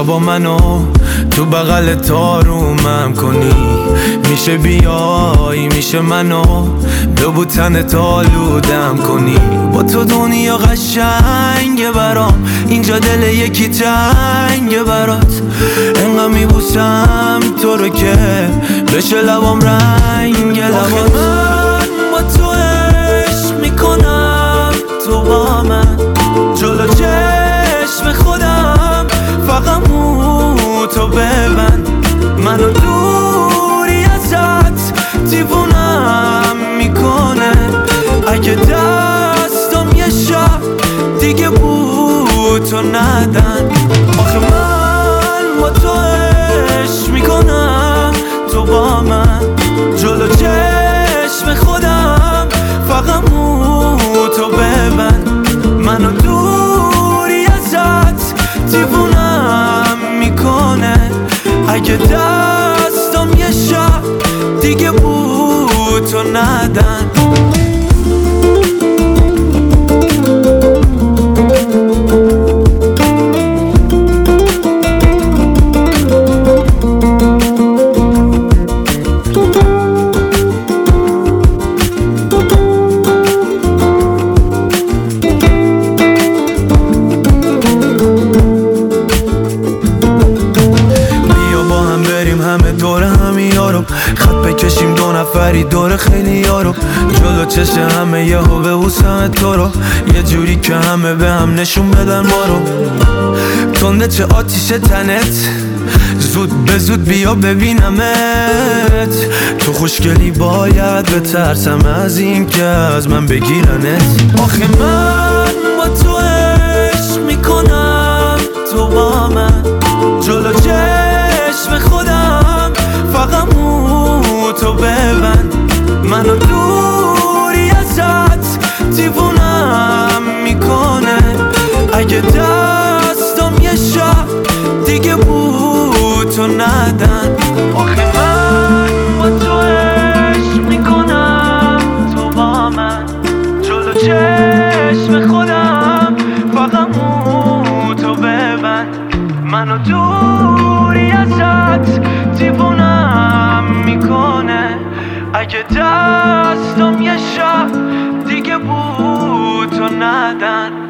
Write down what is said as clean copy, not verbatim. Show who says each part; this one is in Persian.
Speaker 1: با منو تو بغل تارومم کنی، میشه بیای، میشه منو به بوتن تالودم کنی. با تو دنیا قشنگه برام، اینجا دل یکی تنگه برات. انقدر میبوسم تو رو که بشه لبام رنگ لبات. من با تو عشق میکنم، تو با من جلو چشم خودم، فقط تو ببند. منو دوری ازت دیوونم میکنه. اگه دستم یه شب دیگه تو ندن. آخه من با تو عشق میکنم، تو با من جلو چشم خودم، فقط تو ببند. منو دوری ازت دیوونم میکنه. اگه دستم یه شب دیگه تو ندن. همه دور همی یارو، خط بکشیم دو نفری دور خیلی یارو. جلو چشم همه یهو ببوسم تو رو، یه جوری که همه به هم نشون بدن ما رو. تنده چه آتیش تنت، زود به زود بیا ببینمت. تو خوشگلی باید بترسم از این که از من بگیرنت. آخه من با تو عشق میکنم، تو با من جلو چشم خودم، فقط تو ببند. منو دوری ازت دیوونم میکنه. اگه دستم یه شب دیگه تو ندن. آخه من با تو عشق میکنم، تو با من جلو چشم خودم، فقط تو ببند. منو دوری ازت دیوونم میکنه. اگه دستم یه شب دیگه تو ندن.